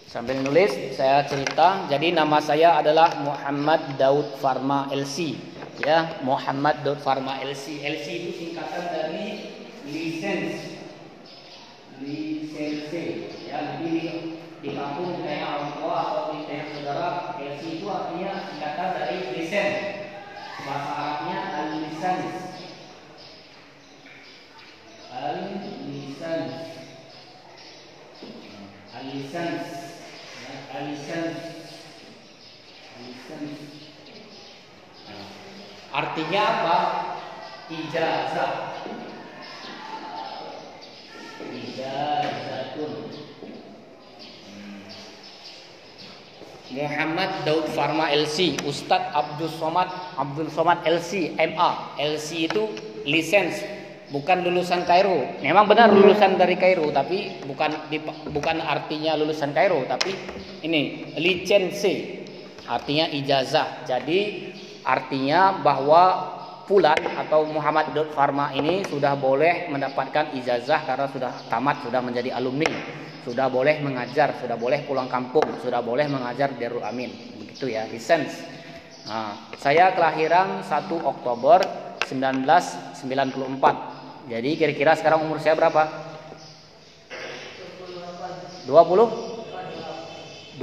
Sambil nulis saya cerita. Jadi nama saya adalah Muhammad Daud Farma LC. Ya, Muhammad Daud Farma LC. LC itu singkatan dari lisensi. Ya, di kampung tanya orang tua atau di tanya saudara, LC itu artinya singkatan dari lisen. Bahasa Arabnya al-lisans. Al-lisans. Al-lisans. Artinya apa? Ijazah. Ijazatun. Muhammad Daud Farma LC, Ustadz Abdul Somad LC, MA. LC itu lisens, bukan lulusan Kairo. Memang benar lulusan dari Kairo, tapi bukan artinya lulusan Kairo, tapi ini lisensi, artinya ijazah. Jadi artinya bahwa Fulan atau Muhammad Daud Farma ini sudah boleh mendapatkan ijazah karena sudah tamat, sudah menjadi alumni, sudah boleh mengajar, sudah boleh pulang kampung, sudah boleh mengajar di Darul Amin. Begitu ya, lisens. Nah, saya kelahiran 1 Oktober 1994. Jadi kira-kira sekarang umur saya berapa? 29.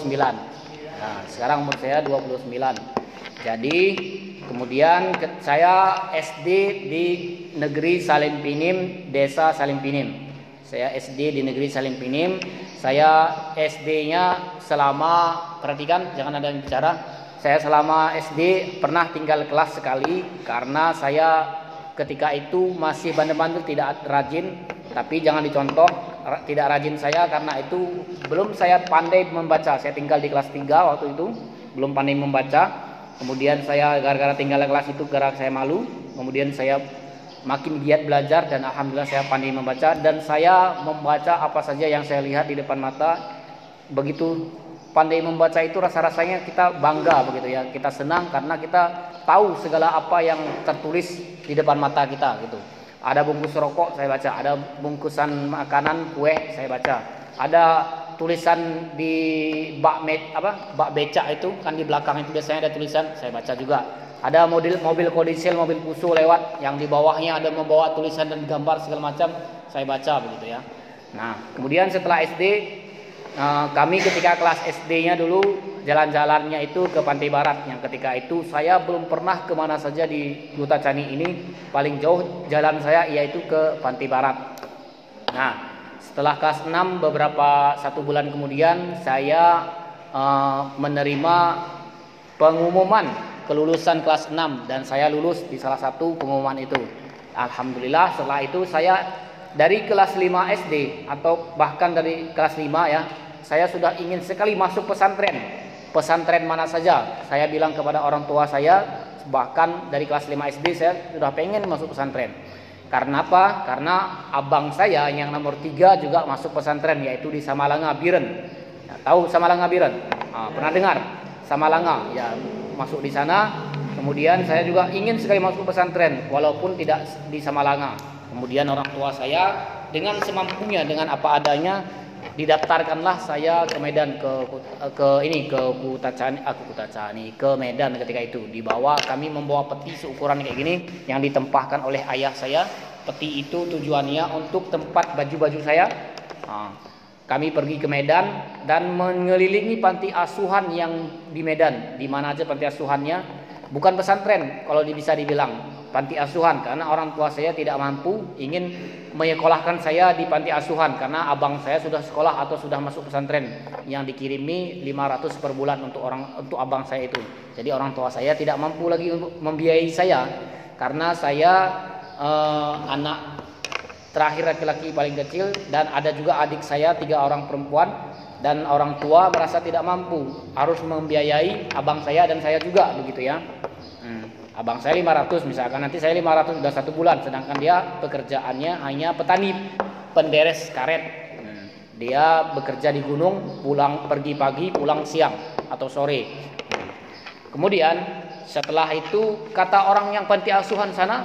Nah, sekarang umur saya 29. Jadi kemudian saya SD di Negeri Salim Pinim, Desa Salim Pinim. Saya SD di Negeri Salim Pinim. Saya SD-nya selama, perhatikan jangan ada yang bicara. Saya selama SD pernah tinggal kelas sekali karena saya ketika itu masih bandel-bandel, tidak rajin. Tapi jangan dicontoh, tidak rajin saya karena itu belum saya pandai membaca. Saya tinggal di kelas 3 waktu itu, belum pandai membaca. Kemudian saya gara-gara tinggal di kelas itu gara saya malu. Kemudian saya makin giat belajar dan alhamdulillah saya pandai membaca, dan saya membaca apa saja yang saya lihat di depan mata. Begitu pandai membaca itu rasa-rasanya kita bangga begitu ya. Kita senang karena kita tahu segala apa yang tertulis di depan mata kita gitu. Ada bungkus rokok saya baca, ada bungkusan makanan kue saya baca. Ada tulisan di bak becak itu kan di belakang itu biasanya ada tulisan, saya baca juga. Ada mobil kodisil, mobil pusu lewat yang di bawahnya ada membawa tulisan dan gambar segala macam, saya baca begitu ya. Nah, kemudian setelah SD kami ketika kelas SD-nya dulu jalan-jalannya itu ke Pantai Barat, yang ketika itu saya belum pernah kemana saja di Gutacani ini. Paling jauh jalan saya yaitu ke Pantai Barat. Nah, setelah kelas 6 beberapa 1 bulan kemudian saya menerima pengumuman kelulusan kelas 6 dan saya lulus di salah satu pengumuman itu. Alhamdulillah setelah itu saya dari kelas 5 SD atau bahkan dari kelas 5 ya, saya sudah ingin sekali masuk pesantren. Pesantren mana saja. Saya bilang kepada orang tua saya, bahkan dari kelas 5 SD saya sudah pengen masuk pesantren. Karena apa? Karena abang saya yang nomor 3 juga masuk pesantren, yaitu di Samalanga Biren. Ya, tahu Samalanga Biren? Pernah dengar? Samalanga, ya masuk di sana. Kemudian saya juga ingin sekali masuk pesantren, walaupun tidak di Samalanga. Kemudian orang tua saya dengan semampunya, dengan apa adanya, didaftarkanlah saya ke Medan, ke Medan ketika itu. Dibawa, kami membawa peti seukuran kayak gini yang ditempahkan oleh ayah saya. Peti itu tujuannya untuk tempat baju-baju saya. Kami pergi ke Medan dan mengelilingi panti asuhan yang di Medan. Di mana aja panti asuhannya, bukan pesantren kalau bisa dibilang, panti asuhan, karena orang tua saya tidak mampu, ingin menyekolahkan saya di panti asuhan karena abang saya sudah sekolah atau sudah masuk pesantren yang dikirimi 500 per bulan untuk abang saya itu. Jadi orang tua saya tidak mampu lagi membiayai saya karena saya anak terakhir laki-laki paling kecil, dan ada juga adik saya 3 orang perempuan, dan orang tua merasa tidak mampu, harus membiayai abang saya dan saya juga begitu ya. Abang saya 500 misalkan, nanti saya 500 sudah 1 bulan, sedangkan dia pekerjaannya hanya petani penderes karet. Dia bekerja di gunung, pergi pagi, pulang siang atau sore. Kemudian setelah itu kata orang yang panti asuhan sana,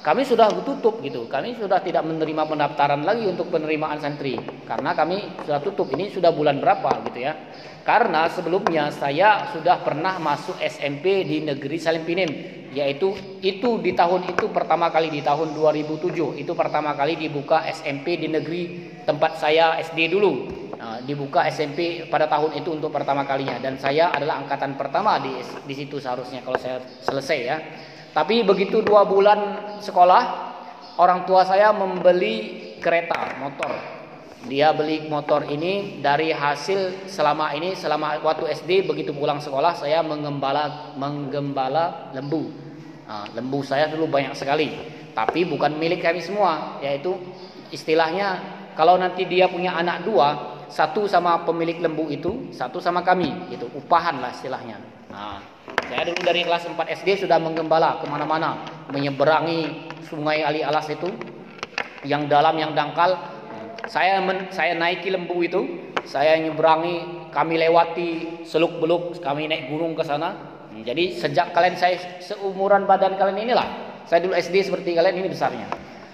kami sudah tutup gitu. Kami sudah tidak menerima pendaftaran lagi untuk penerimaan santri karena kami sudah tutup. Ini sudah bulan berapa gitu ya. Karena sebelumnya saya sudah pernah masuk SMP di Negeri Salim Pinim, yaitu itu di tahun itu pertama kali di tahun 2007 itu pertama kali dibuka SMP di negeri tempat saya SD dulu. Nah, dibuka SMP pada tahun itu untuk pertama kalinya dan saya adalah angkatan pertama di situ seharusnya kalau saya selesai ya. Tapi begitu 2 bulan sekolah, orang tua saya membeli kereta motor. Dia beli motor ini dari hasil selama waktu SD begitu pulang sekolah saya menggembala lembu. Nah, lembu saya dulu banyak sekali, tapi bukan milik kami semua, yaitu istilahnya kalau nanti dia punya anak 2, satu sama pemilik lembu itu, satu sama kami, gitu, upahan lah istilahnya. Nah, saya dulu dari kelas 4 SD sudah menggembala kemana-mana, menyeberangi sungai Ali Alas itu, yang dalam yang dangkal. Saya naiki lembu itu, saya nyeberangi, kami lewati seluk-beluk, kami naik gunung ke sana. Jadi sejak kalian saya seumuran badan kalian inilah, saya dulu SD seperti kalian ini besarnya.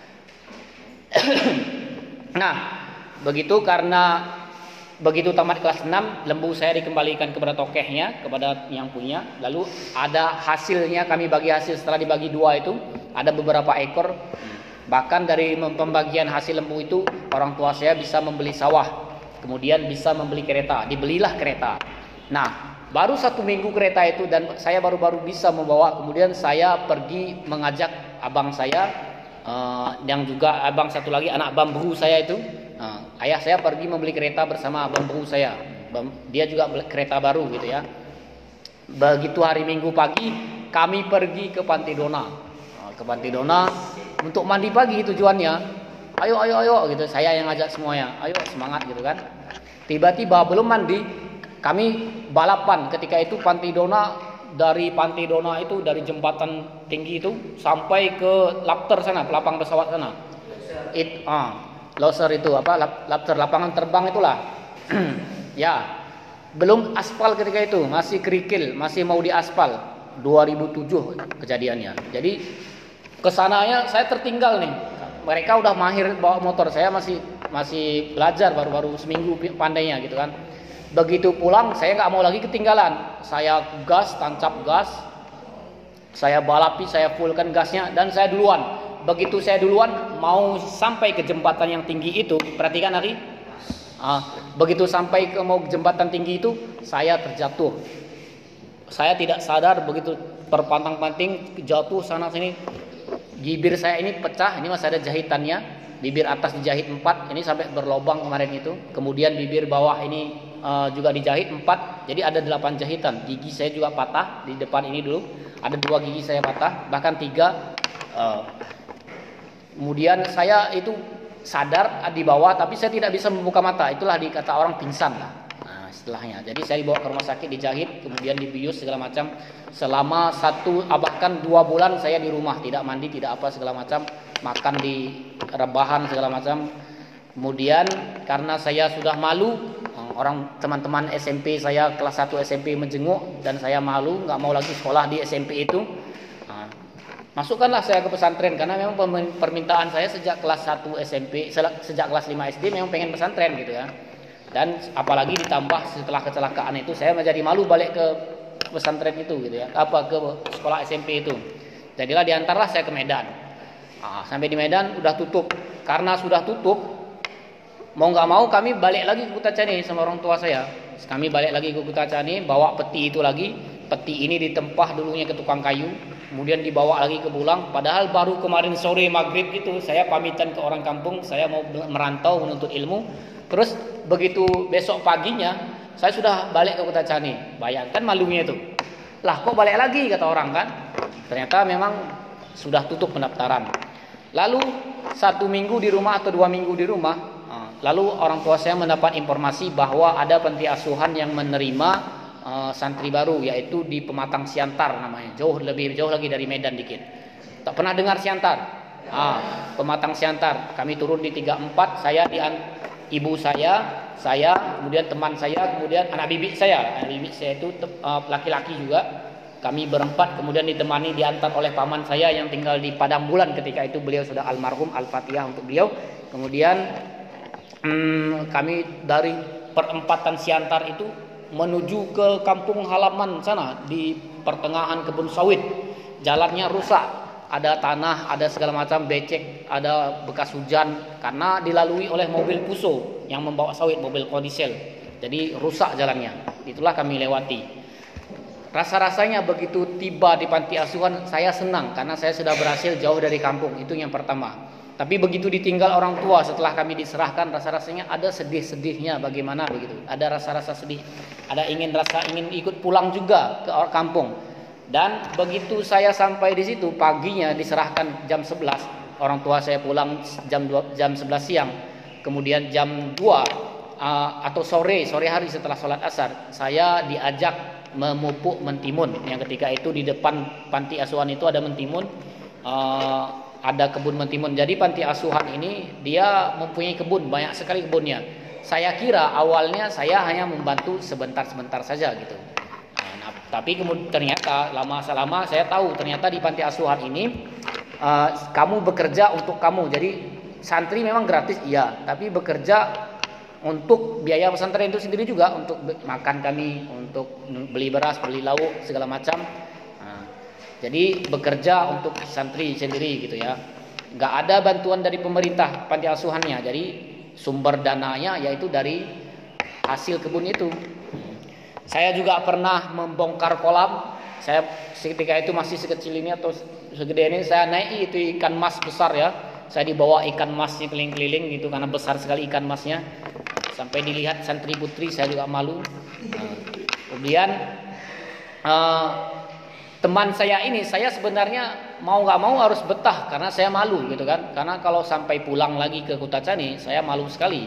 Nah, begitu tamat kelas 6, lembu saya dikembalikan kepada tokehnya, kepada yang punya. Lalu ada hasilnya, kami bagi hasil setelah dibagi 2 itu, ada beberapa ekor. Bahkan dari pembagian hasil lembu itu, orang tua saya bisa membeli sawah, kemudian bisa membeli kereta, dibelilah kereta. Nah, baru 1 minggu kereta itu dan saya baru-baru bisa membawa. Kemudian saya pergi mengajak abang saya, yang juga abang satu lagi anak bambu saya itu. Ayah saya pergi membeli kereta bersama bambu saya. Dia juga beli kereta baru gitu ya. Begitu hari Minggu pagi, kami pergi ke Pantai Dona. Ke Pantai Dona untuk mandi pagi tujuannya. Ayo gitu. Saya yang ngajak semuanya. Ayo semangat gitu kan. Tiba-tiba belum mandi, kami balapan ketika itu Pantai Dona, dari Pantai Dona itu dari jembatan tinggi itu sampai ke Lapter sana, pelapang pesawat sana. Loser itu Lapter, lapangan terbang itulah. Ya. Belum aspal ketika itu, masih kerikil, masih mau diaspal. 2007 kejadiannya. Jadi kesananya saya tertinggal nih. Mereka udah mahir bawa motor, saya masih belajar baru seminggu pandainya gitu kan. Begitu pulang saya nggak mau lagi ketinggalan. Saya gas, tancap gas. Saya balapi, saya fullkan gasnya dan saya duluan. Begitu saya duluan mau sampai ke jembatan yang tinggi itu, perhatikan Ari. Begitu sampai ke jembatan tinggi itu, saya terjatuh. Saya tidak sadar begitu perpantang-panting jatuh sana sini. Bibir saya ini pecah, ini masih ada jahitannya. Bibir atas dijahit 4, ini sampai berlobang kemarin itu. Kemudian bibir bawah ini juga dijahit 4, jadi ada 8 jahitan. Gigi saya juga patah di depan ini dulu. Ada 2 gigi saya patah, bahkan 3. Kemudian saya itu sadar di bawah, tapi saya tidak bisa membuka mata. Itulah dikata orang pingsan lah. Nah, istilahnya. Jadi saya dibawa ke rumah sakit, dijahit, kemudian dibius segala macam. Selama 1 bahkan 2 bulan saya di rumah, tidak mandi, tidak apa segala macam, makan di rebahan segala macam. Kemudian karena saya sudah malu, orang teman-teman SMP saya kelas 1 SMP menjenguk dan saya malu, nggak mau lagi sekolah di SMP itu. Masukkanlah saya ke pesantren karena memang permintaan saya sejak kelas 1 SMP, sejak kelas 5 SD memang pengen pesantren gitu ya. Dan apalagi ditambah setelah kecelakaan itu saya menjadi malu balik ke pesantren itu gitu ya, ke sekolah SMP itu. Jadilah diantarlah saya ke Medan. Sampai di Medan udah tutup. Karena sudah tutup, mau nggak mau kami balik lagi ke Kutacani sama orang tua saya. Kami balik lagi ke Kutacani, bawa peti itu lagi. Peti ini ditempah dulunya ke tukang kayu, kemudian dibawa lagi ke Bulang. Padahal baru kemarin sore maghrib itu saya pamitan ke orang kampung, saya mau merantau menuntut ilmu. Terus begitu besok paginya saya sudah balik ke Kutacani. Bayangkan malunya itu. Lah kok balik lagi kata orang kan? Ternyata memang sudah tutup pendaftaran. Lalu 1 minggu di rumah atau 2 minggu di rumah, lalu orang tua saya mendapat informasi bahwa ada panti asuhan yang menerima santri baru, yaitu di Pematang Siantar namanya, lebih jauh lagi dari Medan dikit. Tak pernah dengar Siantar? Pematang Siantar. Kami turun di 34, saya ibu saya, kemudian teman saya, kemudian anak bibik saya. Anak bibik saya itu laki-laki juga. Kami berempat kemudian ditemani diantar oleh paman saya yang tinggal di Padang Bulan ketika itu, beliau sudah almarhum, Al-Fatihah untuk beliau. Kemudian kami dari perempatan Siantar itu menuju ke kampung halaman sana di pertengahan kebun sawit. Jalannya rusak, ada tanah, ada segala macam becek, ada bekas hujan karena dilalui oleh mobil Puso yang membawa sawit, mobil kodisel. Jadi rusak jalannya. Itulah kami lewati. Rasa-rasanya begitu tiba di panti asuhan saya senang karena saya sudah berhasil jauh dari kampung, itu yang pertama. Tapi begitu ditinggal orang tua setelah kami diserahkan, rasa-rasanya ada sedih-sedihnya bagaimana begitu. Ada rasa-rasa sedih, ada ingin ikut pulang juga ke kampung. Dan begitu saya sampai di situ paginya diserahkan jam 11, orang tua saya pulang jam 11 siang. Kemudian jam 2 atau sore hari setelah sholat asar, saya diajak memupuk mentimun. Yang ketika itu di depan panti asuhan itu ada mentimun, ada kebun mentimun. Jadi panti asuhan ini dia mempunyai kebun, banyak sekali kebunnya. Saya kira awalnya saya hanya membantu sebentar-sebentar saja gitu. Tapi kemudian ternyata lama-lama saya tahu ternyata di panti asuhan ini kamu bekerja untuk kamu. Jadi santri memang gratis iya, tapi bekerja untuk biaya pesantren itu sendiri juga, untuk makan kami, untuk beli beras, beli lauk, segala macam. Jadi bekerja untuk santri sendiri gitu ya. Nggak ada bantuan dari pemerintah panti asuhannya. Jadi sumber dananya yaitu dari hasil kebun itu. Saya juga pernah membongkar kolam. Saya ketika itu masih sekecil ini atau segede ini, saya naik itu ikan mas besar ya. Saya dibawa ikan masnya keliling-keliling gitu karena besar sekali ikan masnya. Sampai dilihat santri putri, saya juga malu. Kemudian teman saya ini, saya sebenarnya mau nggak mau harus betah karena saya malu gitu kan. Karena kalau sampai pulang lagi ke Kutacani, saya malu sekali.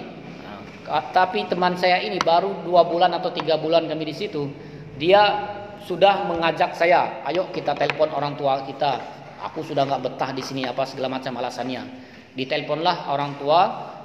Tapi teman saya ini baru 2 bulan atau 3 bulan kami di situ, dia sudah mengajak saya, ayo kita telepon orang tua kita. Aku sudah nggak betah di sini apa segala macam alasannya. Diteleponlah orang tua.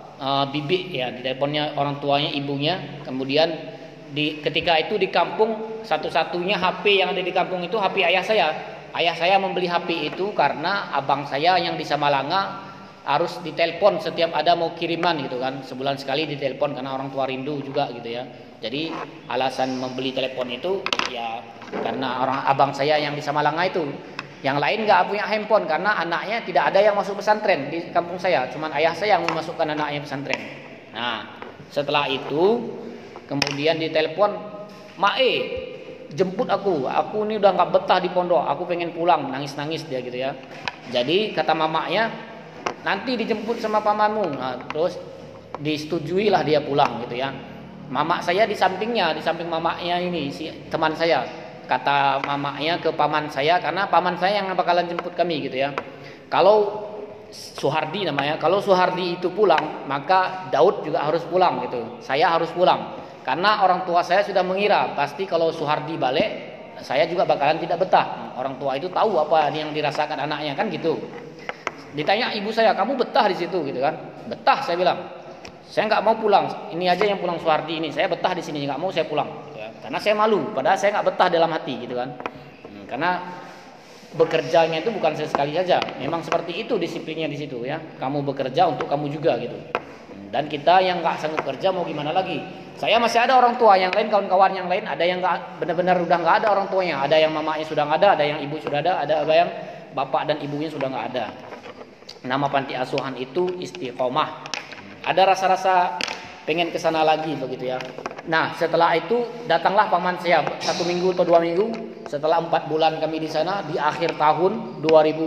Bibi ya, di teleponnya orang tuanya, ibunya. Kemudian ketika itu di kampung satu-satunya HP yang ada di kampung itu HP ayah saya. Ayah saya membeli HP itu karena abang saya yang di Samalanga harus ditelepon setiap ada mau kiriman gitu kan. Sebulan sekali ditelepon karena orang tua rindu juga gitu ya. Jadi alasan membeli telepon itu ya karena abang saya yang di Samalanga itu. Yang lain nggak punya handphone karena anaknya tidak ada yang masuk pesantren di kampung saya. Cuman ayah saya yang memasukkan anaknya pesantren. Nah, setelah itu kemudian ditelepon, "Mae, jemput aku. Aku ini udah nggak betah di pondok. Aku pengen pulang." Nangis-nangis dia gitu ya. Jadi kata mamaknya, "Nanti dijemput sama pamanmu." Nah, terus disetujuilah dia pulang gitu ya. Mamak saya di sampingnya, di samping mamaknya ini si teman saya. Kata mamaknya ke paman saya, karena paman saya yang bakalan jemput kami gitu ya. Kalau Suhardi namanya, kalau Suhardi itu pulang, maka Daud juga harus pulang gitu. Saya harus pulang. Karena orang tua saya sudah mengira, pasti kalau Suhardi balik, saya juga bakalan tidak betah. Orang tua itu tahu apa yang dirasakan anaknya kan gitu. Ditanya ibu saya, "Kamu betah di situ?" gitu kan. "Betah," saya bilang. "Saya nggak mau pulang. Ini aja yang pulang Suhardi ini. Saya betah di sini, nggak mau saya pulang." Karena saya malu, padahal saya nggak betah dalam hati gitu kan. Karena bekerjanya itu bukan sekali saja, memang seperti itu disiplinnya di situ ya. Kamu bekerja untuk kamu juga gitu. Dan kita yang nggak sanggup kerja mau gimana lagi? Saya masih ada orang tua yang lain, kawan-kawan yang lain ada yang nggak benar-benar udah nggak ada orang tuanya. Ada yang mamanya sudah nggak ada yang ibu sudah ada yang bapak dan ibunya sudah nggak ada. Nama panti asuhan itu Istiqomah. Ada rasa-rasa pengen kesana lagi begitu ya. Nah setelah itu datanglah paman saya 1 minggu atau 2 minggu setelah 4 bulan kami di sana di akhir tahun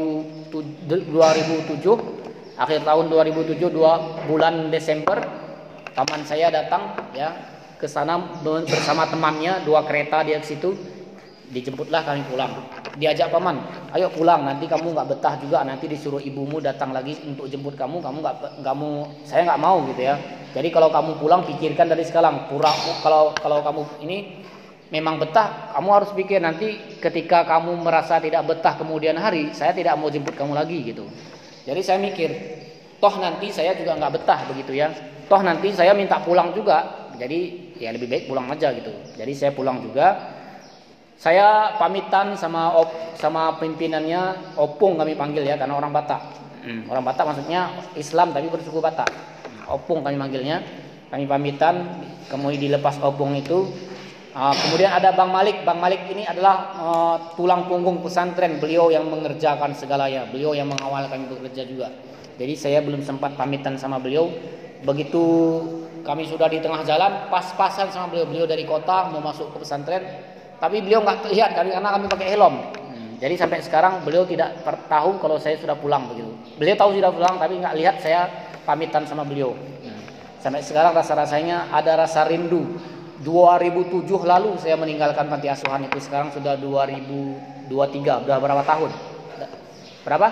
2007 akhir tahun 2007 2 bulan Desember paman saya datang ya ke sana bersama temannya 2 kereta dia ke situ. Dijemputlah kami pulang. Diajak paman, "Ayo pulang, nanti kamu nggak betah juga, nanti disuruh ibumu datang lagi untuk jemput kamu nggak mau, saya nggak mau gitu ya. Jadi kalau kamu pulang pikirkan dari sekarang, kalau kamu ini memang betah, kamu harus pikir nanti ketika kamu merasa tidak betah kemudian hari, saya tidak mau jemput kamu lagi gitu." Jadi saya mikir, toh nanti saya juga nggak betah begitu ya, toh nanti saya minta pulang juga, jadi ya lebih baik pulang aja gitu. Jadi saya pulang juga. Saya pamitan sama pimpinannya, opung kami panggil ya, karena orang Batak. Orang Batak maksudnya Islam tapi bersuku Batak. Opung kami manggilnya. Kami pamitan, kemudian dilepas opung itu. Kemudian ada Bang Malik. Bang Malik ini adalah tulang punggung pesantren. Beliau yang mengerjakan segalanya. Beliau yang mengawal kami bekerja juga. Jadi saya belum sempat pamitan sama beliau. Begitu kami sudah di tengah jalan, pas-pasan sama beliau. Beliau dari kota mau masuk ke pesantren. Tapi beliau nggak lihat karena kami pakai helm. Jadi sampai sekarang beliau tidak tahu kalau saya sudah pulang begitu. Beliau tahu sudah pulang tapi nggak lihat saya pamitan sama beliau. Sampai sekarang rasa-rasanya ada rasa rindu. 2007 lalu saya meninggalkan panti asuhan itu, sekarang sudah 2023, udah berapa tahun? Berapa?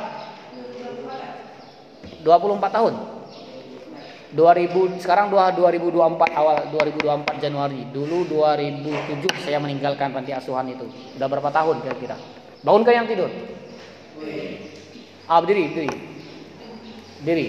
24 tahun. 2000 sekarang 2024 awal 2024 Januari. Dulu 2007 saya meninggalkan panti asuhan itu. Udah berapa tahun kira-kira? Bangun kan yang tidur? Berdiri. Diri.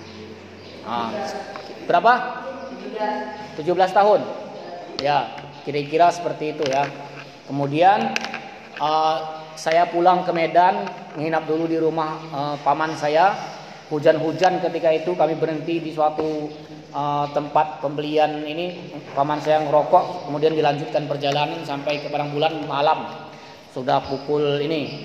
Berapa? 17 tahun. Ya, kira-kira seperti itu ya. Kemudian saya pulang ke Medan, menginap dulu di rumah paman saya. Hujan-hujan ketika itu kami berhenti di suatu tempat pembelian ini. Paman saya ngerokok, kemudian dilanjutkan perjalanan sampai ke Padangbulan malam. Sudah pukul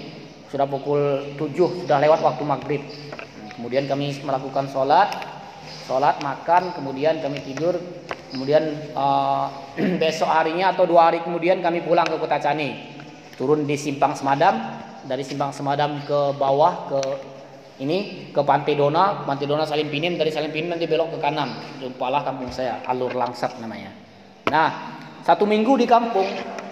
7, sudah lewat waktu maghrib. Kemudian kami melakukan sholat makan, kemudian kami tidur. Kemudian besok harinya atau 2 hari kemudian kami pulang ke Kota Cani. Turun di Simpang Semadam, dari Simpang Semadam ke bawah ke Pantai Dona Salim Pinim, dari Salim Pinim nanti belok ke kanan, jumpalah kampung saya, Alur Langsat namanya. Nah, 1 minggu di kampung,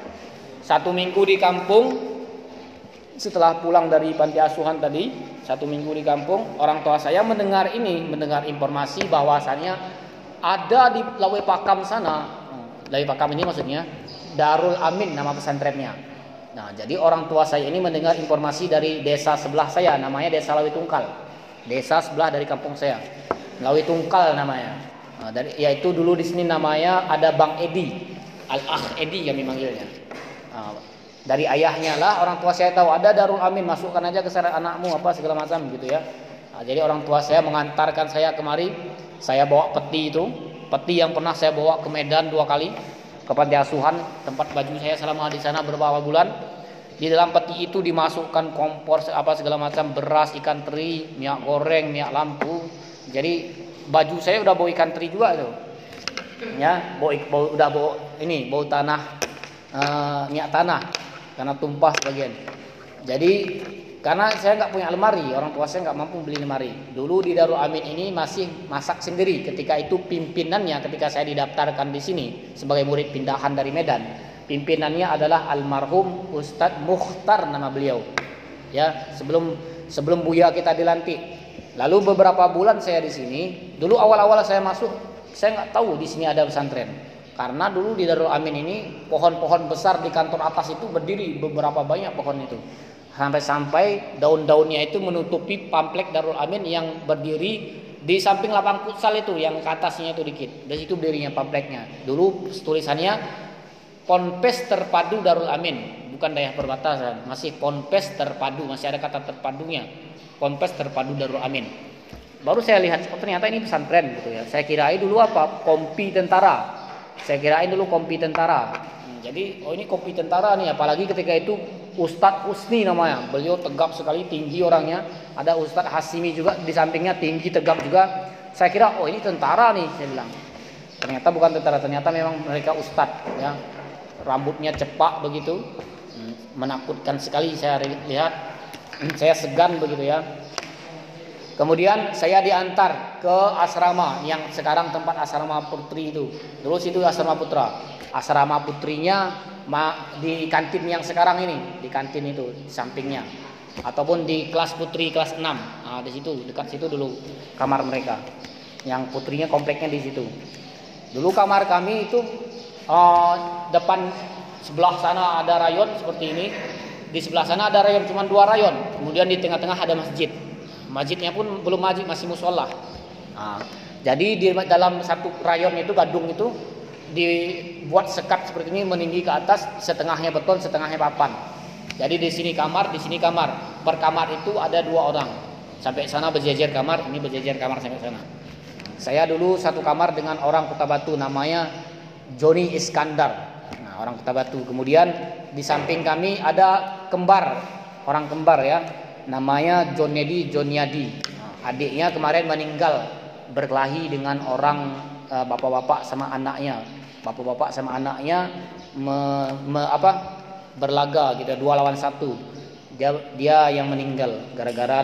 setelah pulang dari panti asuhan tadi, 1 minggu di kampung, orang tua saya mendengar informasi bahwasannya ada di Lawe Pakam sana. Lawe Pakam ini maksudnya Darul Amin nama pesantrennya. Nah, jadi orang tua saya ini mendengar informasi dari desa sebelah saya, namanya Desa Lawi Tungkal. Desa sebelah dari kampung saya. Lawi Tungkal namanya. Nah, yaitu dulu di sini namanya ada Bang Edi. Al-Akh Edi kami manggilnya. Nah, dari ayahnya lah orang tua saya tahu ada Darul Amin, masukkan aja ke sana anakmu apa segala macam gitu ya. Nah, jadi orang tua saya mengantarkan saya kemari. Saya bawa peti yang pernah saya bawa ke Medan 2 kali. Ke panti asuhan, tempat baju saya selama di sana beberapa bulan. Di dalam peti itu dimasukkan kompor apa segala macam, beras, ikan teri, minyak goreng, minyak lampu. Jadi baju saya udah bau ikan teri juga tuh. Ya, bau tanah, minyak tanah karena tumpah sebagian. Jadi karena saya nggak punya lemari, orang tua saya nggak mampu beli lemari. Dulu di Darul Amin ini masih masak sendiri. Ketika itu pimpinannya, ketika saya didaftarkan di sini sebagai murid pindahan dari Medan, pimpinannya adalah almarhum Ustadz Mukhtar nama beliau. Ya, sebelum Buya kita dilantik. Lalu beberapa bulan saya di sini. Dulu awal-awal saya masuk, saya nggak tahu di sini ada pesantren. Karena dulu di Darul Amin ini pohon-pohon besar di kantor atas itu berdiri beberapa banyak pohon itu. Sampai daun-daunnya itu menutupi pamflet Darul Amin yang berdiri di samping lapang futsal itu, yang ke atasnya itu dikit. Dari situ berdirinya pamfletnya. Dulu tulisannya Ponpes Terpadu Darul Amin, bukan daerah perbatasan, masih Ponpes Terpadu, masih ada kata terpadunya. Ponpes Terpadu Darul Amin. Baru saya lihat, oh ternyata ini pesantren gitu ya. Saya kirain dulu apa? Kompi tentara. Jadi, oh ini kompi tentara nih, apalagi ketika itu Ustadz Husni namanya. Beliau tegap sekali, tinggi orangnya. Ada Ustadz Hasimi juga di sampingnya, tinggi tegap juga. Saya kira oh ini tentara nih, saya bilang. Ternyata bukan tentara, ternyata memang mereka ustadz ya. Rambutnya cepak begitu. Menakutkan sekali saya lihat. Saya segan begitu ya. Kemudian saya diantar ke asrama yang sekarang tempat asrama putri itu. Dulu situ asrama putra. Asrama putrinya di kantin yang sekarang ini, di kantin itu di sampingnya. Ataupun di kelas putri kelas 6. Nah, di situ dekat situ dulu kamar mereka. Yang putrinya kompleknya di situ. Dulu kamar kami itu depan sebelah sana ada rayon seperti ini. Di sebelah sana ada rayon, cuma 2 rayon. Kemudian di tengah-tengah ada masjid. Masjidnya pun belum masjid, masih musola. Nah, jadi di dalam satu rayon itu, gadung itu dibuat sekat seperti ini meninggi ke atas, setengahnya beton, setengahnya papan. Jadi di sini kamar, di sini kamar. Per kamar itu ada 2 orang. Sampai sana berjejer kamar, ini berjejer kamar sampai sana. Saya dulu satu kamar dengan orang Kota Batu namanya Joni Iskandar. Nah, orang Kota Batu. Kemudian di samping kami ada kembar, orang kembar ya. Namanya Jonyadi. Nah, adiknya kemarin meninggal berkelahi dengan orang bapak-bapak sama anaknya. Bapak-bapak sama anaknya berlaga gitu, 2 lawan 1. Dia yang meninggal gara-gara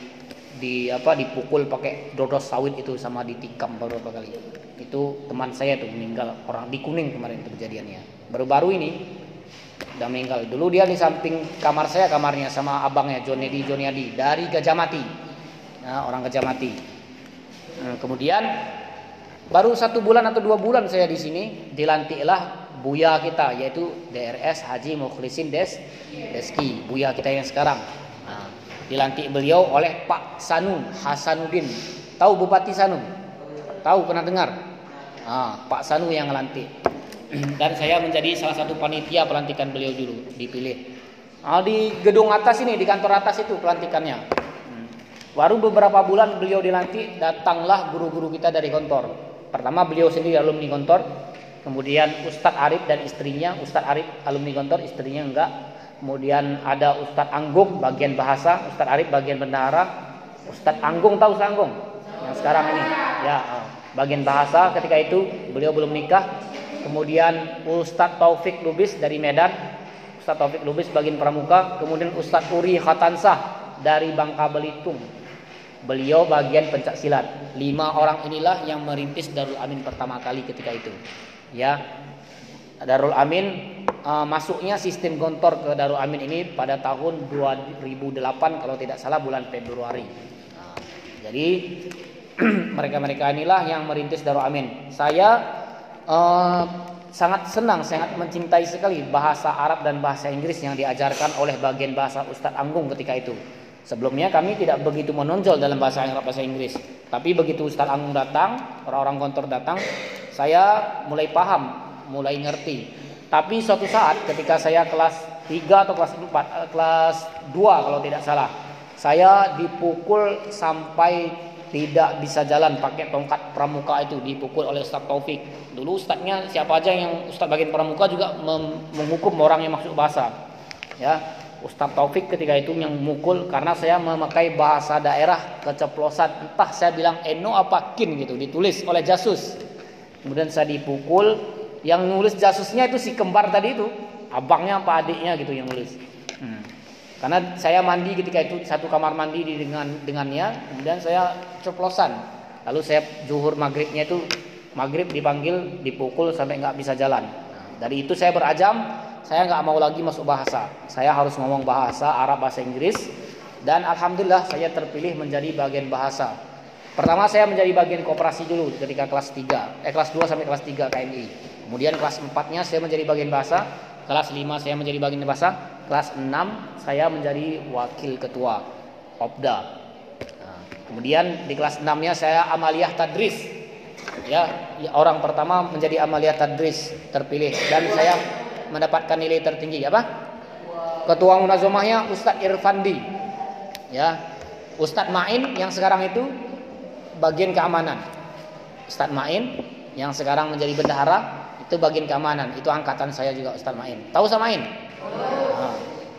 dipukul pakai dodos sawit itu sama ditikam beberapa kali. Itu teman saya tuh meninggal, orang di Kuning kemarin itu kejadiannya. Baru-baru ini udah meninggal. Dulu dia di samping kamar saya, kamarnya sama abangnya Jonyadi dari Gajah Mati. Nah, orang Gajah Mati. Kemudian baru 1 bulan atau 2 bulan saya di sini, dilantiklah buya kita, yaitu DRS Haji Mukhlisin Deski, buya kita yang sekarang. Nah, dilantik beliau oleh Pak Sanu Hasanuddin. Tahu Bupati Sanu? Tahu, pernah dengar? Nah, Pak Sanu yang melantik. Dan saya menjadi salah satu panitia pelantikan beliau dulu, dipilih. Nah, di gedung atas ini, di kantor atas itu pelantikannya. Baru beberapa bulan beliau dilantik, datanglah guru-guru kita dari kantor. Pertama beliau sendiri alumni Gontor, kemudian Ustadz Arif dan istrinya. Ustadz Arif alumni Gontor, istrinya enggak. Kemudian ada Ustadz Anggung bagian bahasa, Ustadz Arif bagian bendahara. Ustadz Anggung, tahu Ustadz Anggung? Yang sekarang ini ya, bagian bahasa ketika itu beliau belum nikah. Kemudian Ustadz Taufik Lubis dari Medan, Ustadz Taufik Lubis bagian pramuka. Kemudian Ustadz Uri Khatansah dari Bangka Belitung, beliau bagian pencak silat. 5 orang inilah yang merintis Darul Amin pertama kali ketika itu. Ya, Darul Amin masuknya sistem Gontor ke Darul Amin ini pada tahun 2008 kalau tidak salah bulan Februari. Nah, jadi mereka-mereka inilah yang merintis Darul Amin. Saya sangat senang, sangat mencintai sekali bahasa Arab dan bahasa Inggris yang diajarkan oleh bagian bahasa Ustadz Anggung ketika itu. Sebelumnya kami tidak begitu menonjol dalam bahasa Arab, bahasa Inggris. Tapi begitu Ustadz Anggung datang, orang-orang Gontor datang, saya mulai paham, mulai ngerti. Tapi suatu saat ketika saya kelas 3 atau kelas 4, kelas 2 kalau tidak salah, saya dipukul sampai tidak bisa jalan pakai tongkat pramuka itu, dipukul oleh Ustadz Taufik. Dulu ustadznya siapa aja yang Ustadz bagian pramuka juga menghukum orang yang masuk bahasa. Ya, Ustadz Taufik ketika itu yang memukul karena saya memakai bahasa daerah keceplosan, entah saya bilang eno apa kin gitu, ditulis oleh jasus. Kemudian saya dipukul, yang nulis jasusnya itu si kembar tadi itu, abangnya apa adiknya gitu yang nulis. Karena saya mandi ketika itu satu kamar mandi dengannya, kemudian saya ceplosan. Lalu saya zuhur maghribnya itu, maghrib dipanggil, dipukul sampai nggak bisa jalan. Dari itu saya berazam, saya nggak mau lagi masuk bahasa. Saya harus ngomong bahasa Arab, bahasa Inggris. Dan alhamdulillah saya terpilih menjadi bagian bahasa. Pertama saya menjadi bagian koperasi dulu ketika kelas 2 sampai kelas 3 KMI. Kemudian kelas 4-nya saya menjadi bagian bahasa. Kelas 5 saya menjadi bagian bahasa. Kelas 6 saya menjadi wakil ketua Opda. Nah, kemudian di kelas 6-nya saya amaliyah tadris. Ya, orang pertama menjadi amaliyah tadris terpilih dan saya mendapatkan nilai tertinggi apa? Ketua munazomahnya Ustadz Irfandi. Ya, Ustadz Main yang sekarang itu bagian keamanan. Ustadz Main yang sekarang menjadi bendahara itu bagian keamanan. Itu angkatan saya juga Ustadz Main. Tahu Ustadz Main? Nah.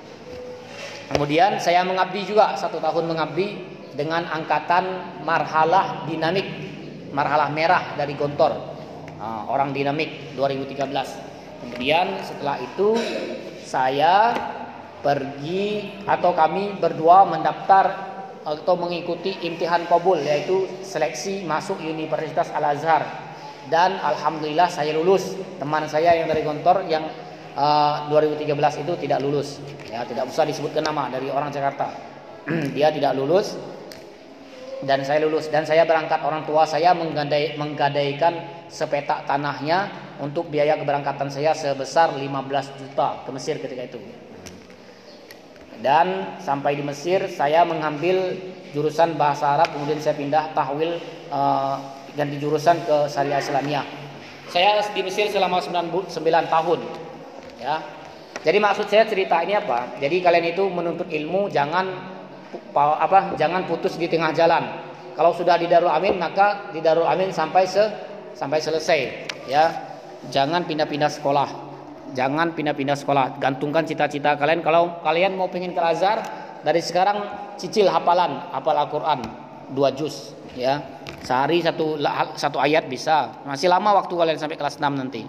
Kemudian saya mengabdi juga 1 tahun mengabdi dengan angkatan marhalah dinamik, marhalah merah dari Gontor. Orang dinamik 2013. Kemudian setelah itu saya pergi atau kami berdua mendaftar atau mengikuti imtihan qabul, yaitu seleksi masuk Universitas Al-Azhar. Dan alhamdulillah saya lulus. Teman saya yang dari Gontor yang 2013 itu tidak lulus. Ya, tidak usah disebutkan nama, dari orang Jakarta. Dia tidak lulus dan saya lulus. Dan saya berangkat, orang tua saya menggadaikan sepetak tanahnya untuk biaya keberangkatan saya sebesar 15 juta ke Mesir ketika itu. Dan sampai di Mesir saya mengambil jurusan bahasa Arab, kemudian saya pindah tahwil ganti jurusan ke Syariah Islamiyah. Saya di Mesir selama 9 tahun. Ya. Jadi maksud saya cerita ini apa? Jadi kalian itu menuntut ilmu jangan putus di tengah jalan. Kalau sudah di Darul Amin maka di Darul Amin sampai selesai. Ya. Jangan pindah-pindah sekolah. Jangan pindah-pindah sekolah. Gantungkan cita-cita kalian. Kalau kalian mau pengen ke Azhar, dari sekarang cicil hafal Al-Quran 2 juz. Ya, sehari satu ayat bisa. Masih lama waktu kalian sampai kelas 6 nanti.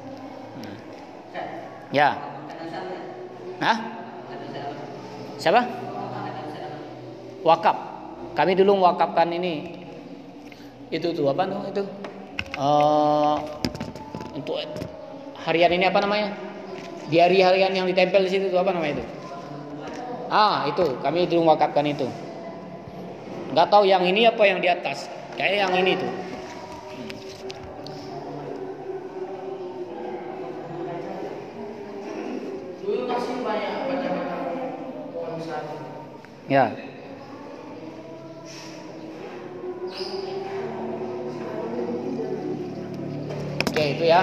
Ya. Hah? Siapa? Wakaf. Kami dulu mewakafkan ini. Itu tuh apa namanya itu? Untuk harian ini apa namanya? Diari harian yang ditempel di situ tuh apa namanya itu? Itu kami dulu mewakafkan itu. Nggak tahu yang ini apa yang di atas. Kayak yang ini tuh. Dulu masih banyak baca-baca konser. Ya. Oke, itu ya.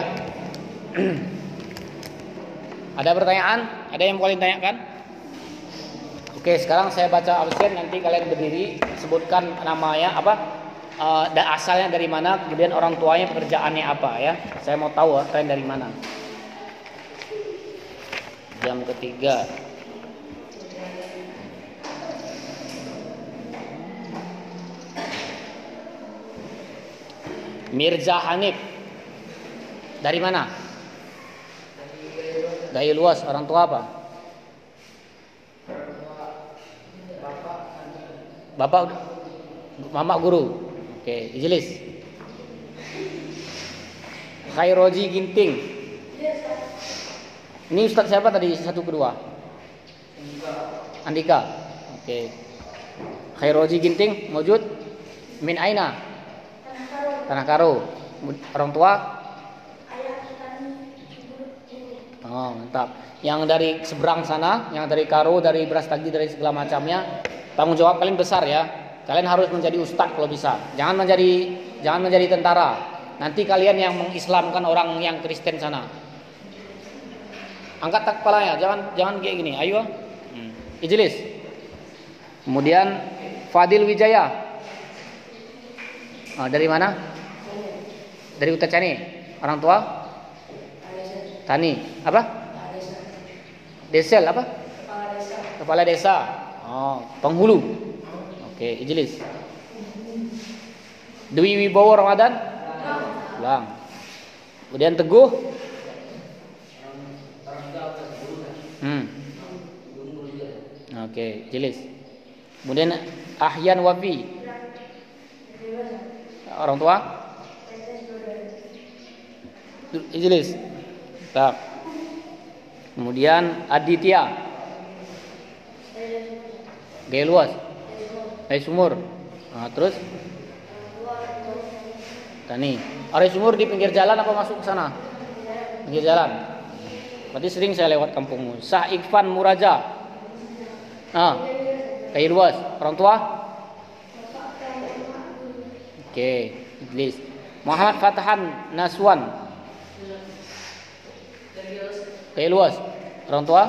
Ada pertanyaan? Ada yang kalian tanyakan? Oke, sekarang saya baca absen, nanti kalian berdiri, sebutkan namanya asalnya dari mana, kemudian orang tuanya pekerjaannya apa ya. Saya mau tahu kalian dari mana. Jam ketiga. Mirza Hanif. Dari mana? Gayo Luas. Orang tua apa? Bapak, mama guru. Oke, Ijlis. Khairoji Ginting. Ini Ustadz siapa tadi? 1 kedua? Andika. Oke. Khairoji Ginting, mewujud? Min aina? Tanah Karo. Orang tua? Oh, mantap. Yang dari seberang sana, yang dari Karo, dari Brastagi, dari segala macamnya, tanggung jawab kalian besar ya. Kalian harus menjadi ustadz kalau bisa. Jangan menjadi tentara. Nanti kalian yang mengislamkan orang yang Kristen sana. Angkat tak kepalanya, jangan kayak gini. Ayo. Ijlis. Kemudian Fadil Wijaya. Dari mana? Dari Utacani. Orang tua? Tani. Apa? Desel apa? Kepala desa. Penghulu. Oke, Ijlis. Dwi Wibowo Ramadan? Pulang. Kemudian Teguh? Oke, Ijlis. Kemudian Ahyan Wafi. Orang tua? Ijlis. Tetap. Kemudian Aditya. Gaya Luas. Area Sumur. Terus Tani. Area Sumur di pinggir jalan apa masuk ke sana? Pinggir jalan. Berarti sering saya lewat kampungmu. Sah Ikfan Muraja. Gaya Luas. Orang tua? Oke, Iblis. Muhammad Fatahan Naswan. Gaya Luas. Orang tua?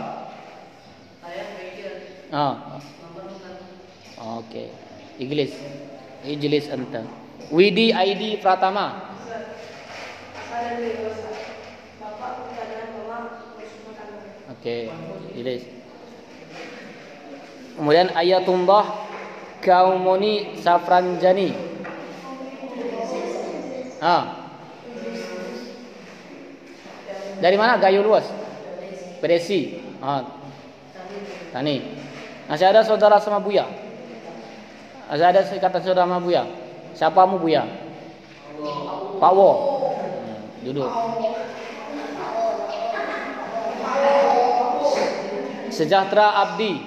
Oke. Ijlis anta. Widi Aidi Pratama. Oke, Ijlis. Kemudian Ayatullah Kaumoni Safranjani. Dari mana? Gayo Luas. Beresi. Tani. Masih ada saudara sama Buya? Masih ada ikatan saudara sama Buya? Siapamu Buya? Pak Wo. Duduk. Sejahtera Abdi.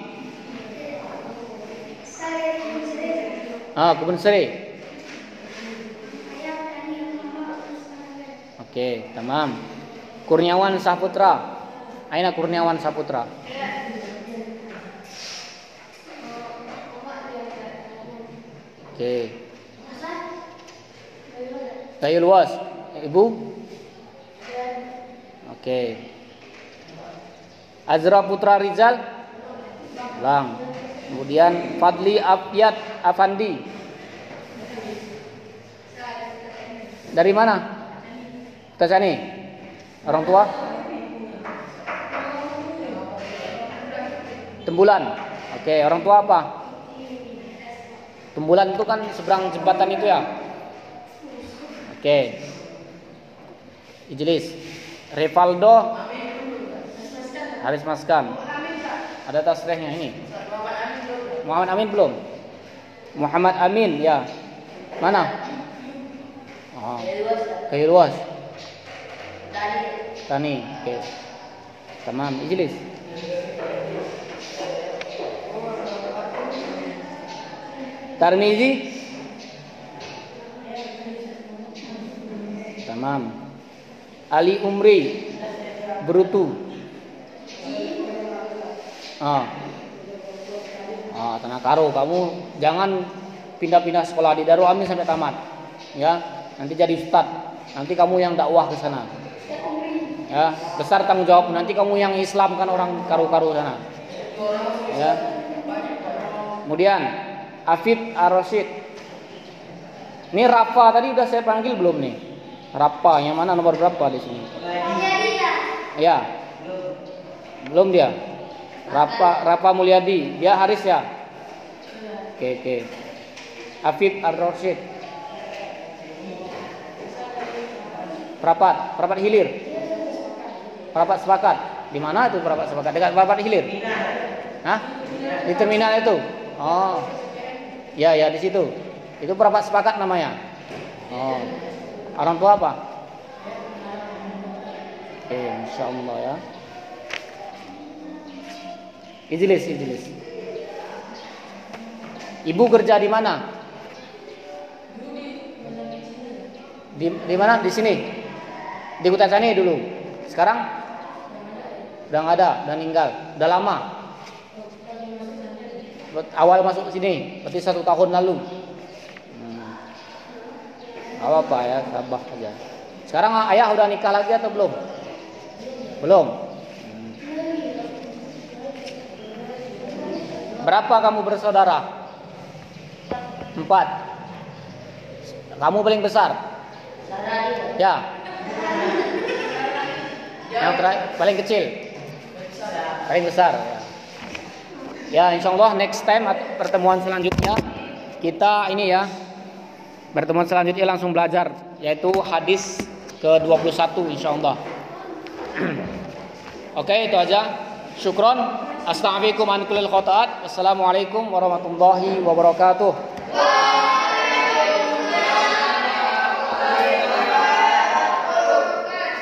Kebun Seri. Oke, tamam. Kurniawan Saputra. Aina Kurniawan Saputra. Oke. Gayo Luas. Ibu? Oke. Azra Putra Rizal. Lang. Kemudian Fadli Afyat Afandi. Dari mana? Tasani. Orang tua? Tembulan. Oke, orang tua apa? Tembulan itu kan seberang jembatan itu ya. Oke. Ijlis. Rivaldo Haris Maskan. Ada tasrihnya ini. Muhammad Amin belum? Muhammad Amin ya. Mana? Oh. Kehilwas. Tani. Oke. Tamam. Ijlis. Tarmizi. Tamam. Ali Umri Brutu. Tanah Karo, kamu jangan pindah-pindah sekolah di Darul Amin sampai tamat. Ya, nanti jadi ustad. Nanti kamu yang dakwah ke sana. Ya, besar tanggung jawab. Nanti kamu yang Islamkan orang Karo-Karo sana. Ya. Kemudian Afid Ar-Rasyid. Ini Rafa tadi udah saya panggil belum nih? Rafa yang mana, nomor berapa di sini? Ya. Belum dia. Rafa Mulyadi, dia Haris ya. Oke. Afid Ar-Rasyid. Perapat Hilir. Perapat Sepakat. Di mana itu Perapat Sepakat? Dekat Perapat Hilir. Hah? Di terminal itu. Oh. Ya di situ. Itu Perapat Sepakat namanya. Oh. Orang tua apa? Oke, insyaallah ya. Ijlis. Ibu kerja di mana? Di mana? Di sini. Di Kutasani dulu. Sekarang udah nggak ada, udah meninggal. Udah lama. Awal masuk ke sini, berarti 1 tahun lalu. Apa ya, tabah aja. Sekarang ayah udah nikah lagi atau belum? Belum. Berapa kamu bersaudara? 4. Kamu paling besar? Ya. Yang paling kecil? Paling besar. Ya, insyaallah next time pertemuan selanjutnya kita ini ya. Pertemuan selanjutnya langsung belajar yaitu hadis ke-21 insyaallah. Oke, itu aja. Syukron. Astaghfirukum an kullil khata'at. Wassalamualaikum warahmatullahi wabarakatuh.